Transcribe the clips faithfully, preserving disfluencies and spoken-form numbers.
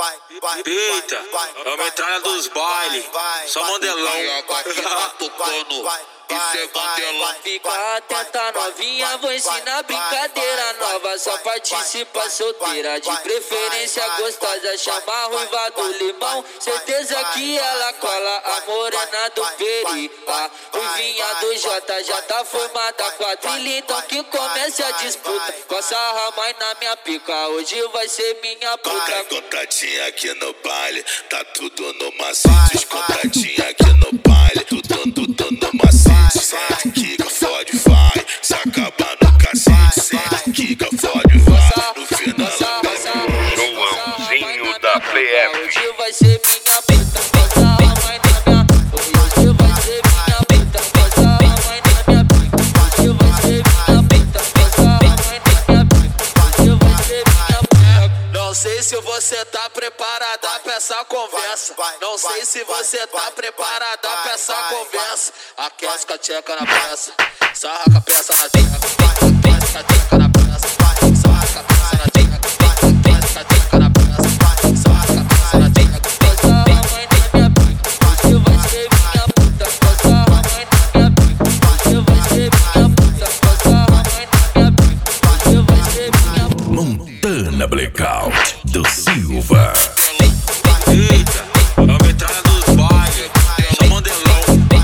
Eita, é uma entrada dos bailes, só Mandelão. Aqui tá tocando, isso é Mandelão. Fica atenta novinha, vou ensinar brincadeira nova. Só participa solteira, de preferência gostosa. Chama a ruiva do limão, certeza que ela cola a morena do peri. A ruivinha do J já tá formada quadrilha, então que comece a disputa. Coça a mãe na minha pica, hoje vai ser minha puta. Tá contadinha aqui no baile, tá tudo no macio. Descontadinha aqui no baile, tudo, tudo no macio. Sente, quica, fode, vai. Se acabar no cacete, sente, quica, fode, vai. No final ela bebe. Joãozinho da P F. Hoje vai ser minha puta. Coça a mãe na minha. Hoje vai ser minha puta. Coça a mãe na minha pica. Hoje vai ser minha puta. Coça a mãe na minha pica. Hoje vai ser minha puta. Não sei se você tá preparada pra essa conversa. Não sei se você tá preparada pra essa conversa. Aquece com a tcheca na peça, sarra com a peça na tcheca, aquece com a tcheca na peça, sarra com a peça na tcheca, aquece com a tcheca na peça, sarra com a peça na tcheca. Coça a mãe na minha pica, hoje vai ser minha puta. Coça a mãe na minha pica, hoje vai ser minha puta. Coça a mãe na minha pica, hoje vai ser minha puta. Montana Blackout do Silva. Eita, é uma entrada dos bailes, só Mandelão.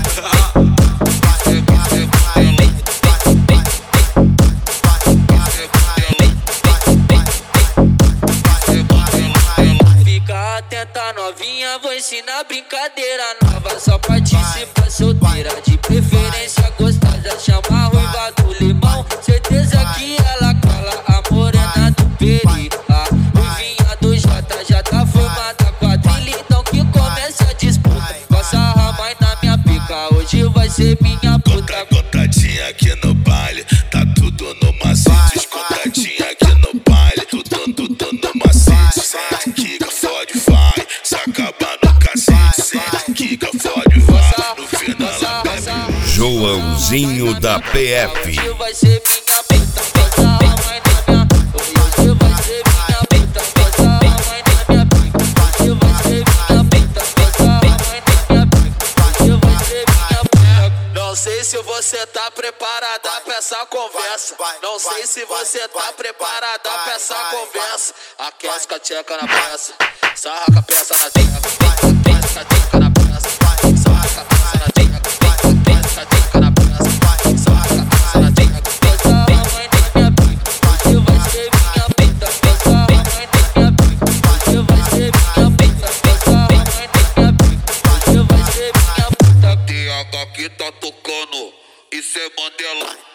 Fica atenta novinha, vou ensinar brincadeira nova. Só participa solteira, de preferência gostosa. Chama a ruiva do limão, certeza que ela cola a morena do peri. A ruivinha do J já tá formada quadrilha, então que comece a disputa. Coça a mãe na minha pica, hoje vai ser minha puta. Tá contadinha aqui no baile, tá tudo no macio. Descontadinha aqui no baile, tudo, tudo no macio. Sente, quica, fode, vai. Se acabar no cacete, sente, quica, fode, vai. No final ela bebe. Joãozinho da P F. Hoje vai ser minha puta. Coça a mãe na minha. Hoje vai ser minha puta. Coça a mãe na minha pica. Hoje vai ser minha puta. Coça a mãe na minha pica. Hoje vai ser minha puta. Não sei se você tá preparada pra essa conversa. Não sei se você tá preparada pra essa conversa. Aquece com a tcheca na peça, sarra com a peça na tcheca, aquece com a tcheca na peça, sarra com a peça na tcheca, aquece com a tcheca na peça, sarra com a peça na tcheca. Coça a mãe na minha pica, hoje vai ser minha puta. Coça a mãe na minha pica, hoje vai ser minha puta. Coça a mãe na minha pica, hoje vai ser minha puta. T H que tá tocando, isso é Mandelão.